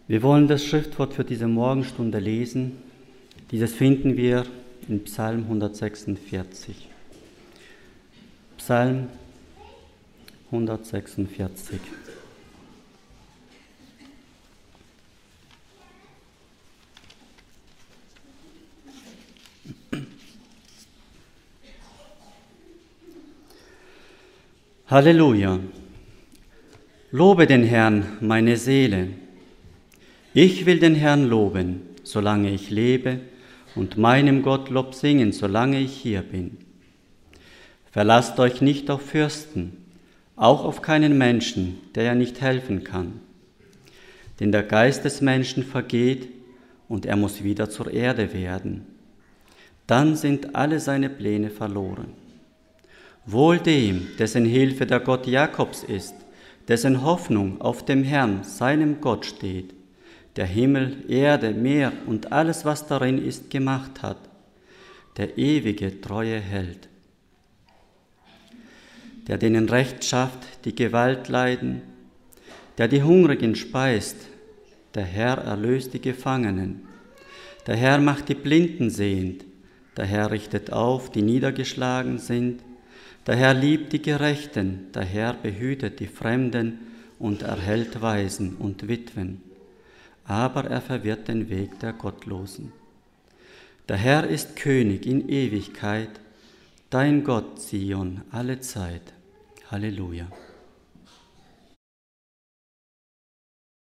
Wir wollen das Schriftwort für diese Morgenstunde lesen. Dieses finden wir in Psalm 146. Psalm 146. Halleluja! Lobe den Herrn, meine Seele. Ich will den Herrn loben, solange ich lebe, und meinem Gott Lob singen, solange ich hier bin. Verlasst euch nicht auf Fürsten, auch auf keinen Menschen, der ja nicht helfen kann. Denn der Geist des Menschen vergeht, und er muss wieder zur Erde werden. Dann sind alle seine Pläne verloren. Wohl dem, dessen Hilfe der Gott Jakobs ist, dessen Hoffnung auf dem Herrn, seinem Gott steht, der Himmel, Erde, Meer und alles, was darin ist, gemacht hat, der ewige, treue Held, der denen Recht schafft, die Gewalt leiden, der die Hungrigen speist, der Herr erlöst die Gefangenen, der Herr macht die Blinden sehend, der Herr richtet auf, die niedergeschlagen sind, der Herr liebt die Gerechten, der Herr behütet die Fremden und erhält Waisen und Witwen, aber er verwirrt den Weg der Gottlosen. Der Herr ist König in Ewigkeit, dein Gott, Zion, alle Zeit. Halleluja.